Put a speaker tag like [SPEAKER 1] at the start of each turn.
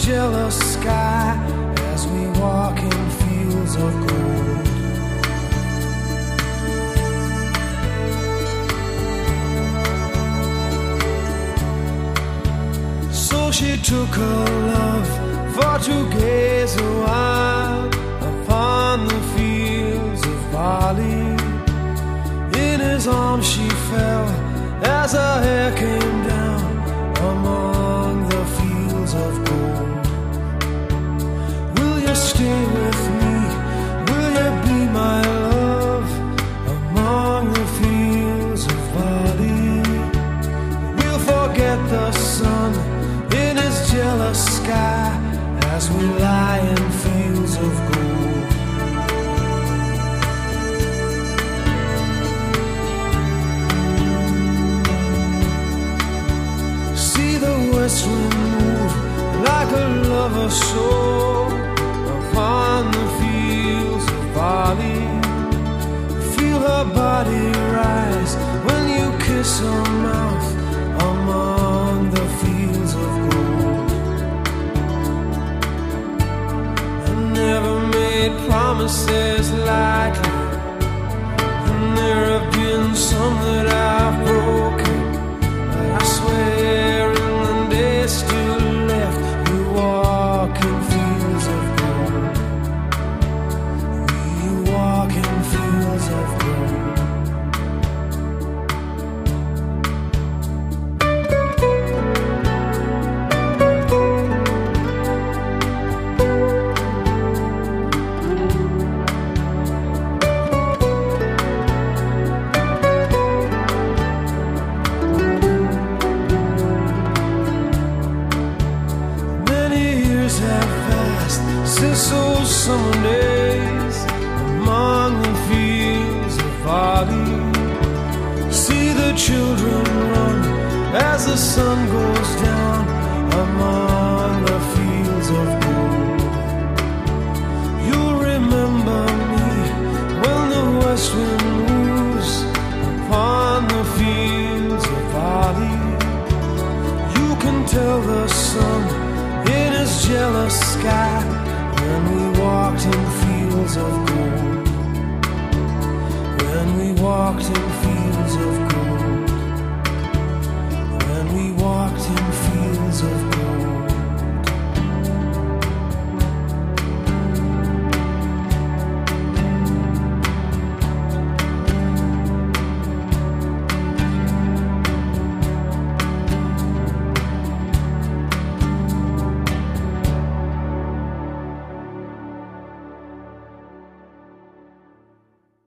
[SPEAKER 1] jealous sky as we walk in fields of gold. So she took her love for to gaze a while upon the fields of barley. In his arms she fell as her hair came down among the fields of gold. Will you stay with me? Will you be my love among the fields of barley? We'll forget the sun in his jealous sky as we lie in fields of gold. See the west wind move like a lover's soul upon the fields of barley. Feel her body rise when you kiss her mouth among the fields of gold. I never made promises lightly, and there have been some that I've broken, but I swear in the days still left we walk in fields of gold. We walk in fields of gold. Since those summer days among the fields of barley, see the children run as the sun goes down among the fields of gold. You'll remember me when the west wind moves upon the fields of barley. You can tell the sun in his jealous sky when we walked in fields of gold. When we walked in fields